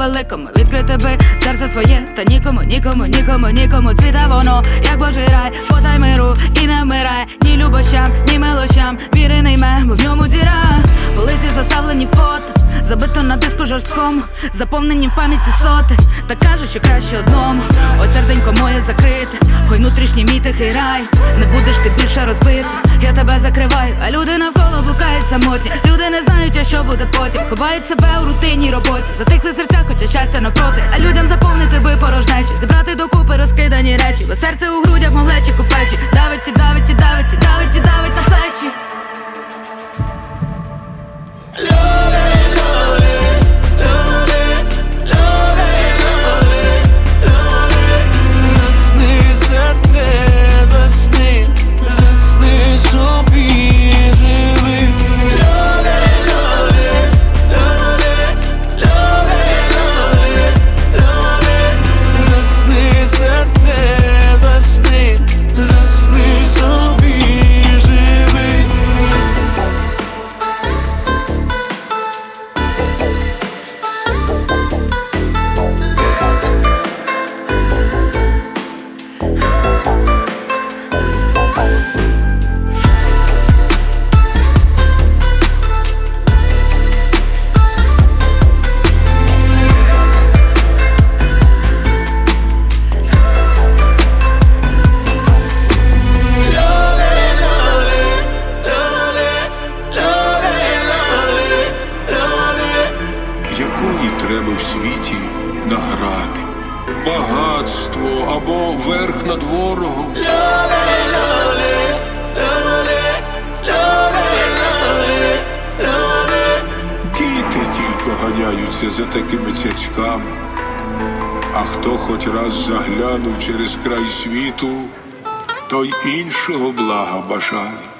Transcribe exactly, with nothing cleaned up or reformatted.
великому відкрити би серце своє, та нікому, нікому, нікому, нікому. Цвіте воно, як Божий рай, подай миру і не вмирай. Ні любощам, ні милощам, віри не йме, бо в ньому діра. По лисі заставлені фото, забито на диску жорсткому, заповнені в пам'яті соти. Та кажуть, що краще одному. Ось серденько моє закрите, ой, внутрішній мій тихий рай. Не будеш ти більше розбити, я тебе закриваю. А люди навколо блукають самотні. Люди не знають, а що буде потім. Ховають себе у рутинній роботі. Затихли серця, хоча щастя навпроти. А людям заповнити би порожнечі, зібрати докупи розкидані речі. Бо серце у грудях, мов лечі купечі. Давить і давить і давить і давить і давить на плечі. Треба в світі награди, багатство або верх над ворогом. Діти тільки ганяються за такими цяцьками, а хто хоч раз заглянув через край світу, той іншого блага бажає.